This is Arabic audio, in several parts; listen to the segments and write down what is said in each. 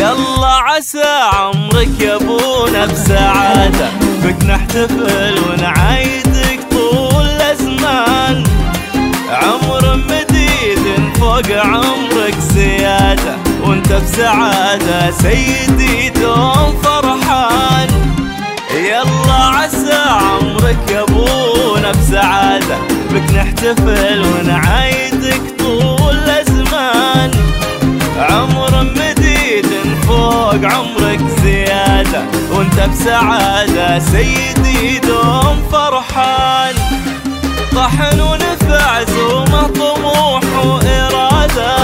يلا عسى عمرك يا ابونا بسعادة، بك نحتفل ونعايدك طول الأزمان. عمر مديد فوق عمرك زيادة، وانت بسعادة سيدي دوم فرحان. يلا عسى عمرك يا ابونا بسعادة، بك نحتفل ونعايدك طول الأزمان. عمر مديد فوق عمرك زيادة، وانت بسعادة سيدي دوم فرحان. طحن ونفع زومه طموح وإرادة،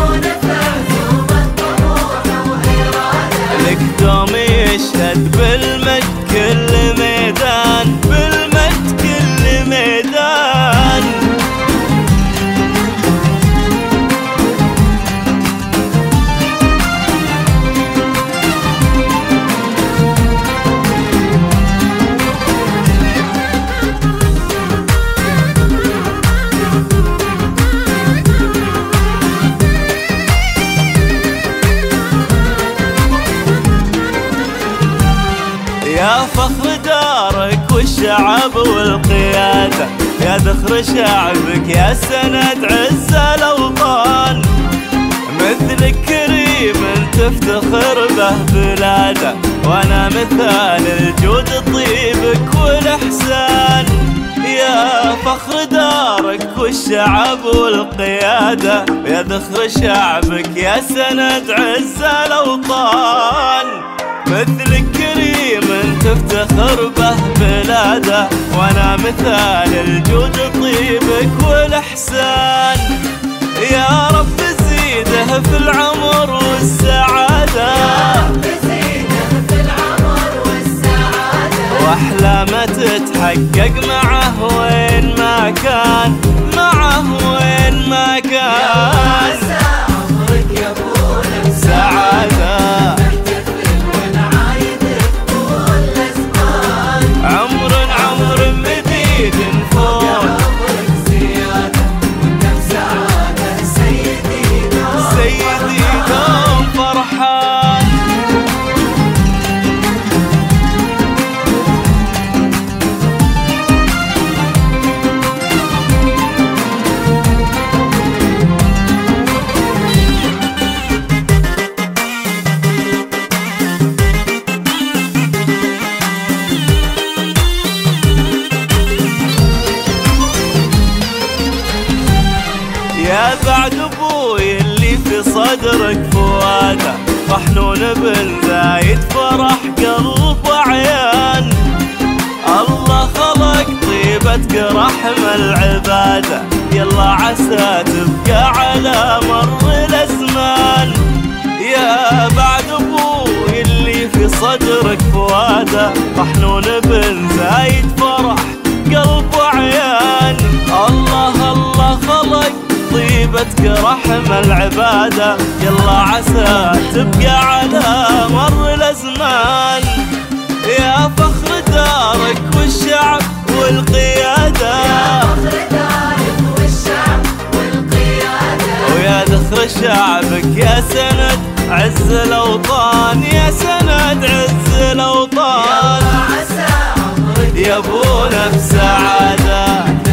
لك دوم يشهد بالمجد كل ميدان، بالمجد كل ميدان. يا فخر دارك والشعب والقيادة، يا ذخر شعبك يا سند عز الأوطان. مثلك كريم تفتخر به بلاده، وانا مثال الجود طيبك والإحسان. يا فخر دارك والشعب والقيادة، يا ذخر شعبك يا سند عز الأوطان. مثلك كريم تفتخر به بلاده، وانا مثال الجود طيبك والإحسان. يا رب زيده في العمر والسعادة، يا رب زيده في العمر والسعادة، واحلامه تتحقق معه وين ما كان، معه وين ما كان. يا عمرك يا ابونا بسعادة، يا بعد ابوي اللي في صدرك فواده، محنون بن زايد فرح قلب وعيان. الله خلق طيبتك رحم العباده، يلا عسى تبقى على مر الازمان. يا بعد ابوي اللي في صدرك فواده، محنون بن زايد فرح قلب وعيان. الله الله خلق طيبتك رحم العبادة، يلا عسى تبقى على مر الأزمان. يا فخر دارك والشعب والقيادة، يا فخر دارك والشعب والقيادة، ويا ذخر شعبك يا سند عز الأوطان، يا سند عز الأوطان. يا عسى عمرك يا ابونا بسعادة،